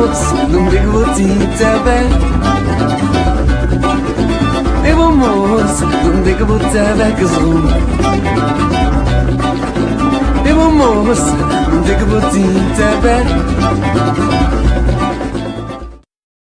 moço, não me diga vou te tabar. É bom moço, não me diga vou te tabar que zoom. É bom moço, não me diga vou te tabar.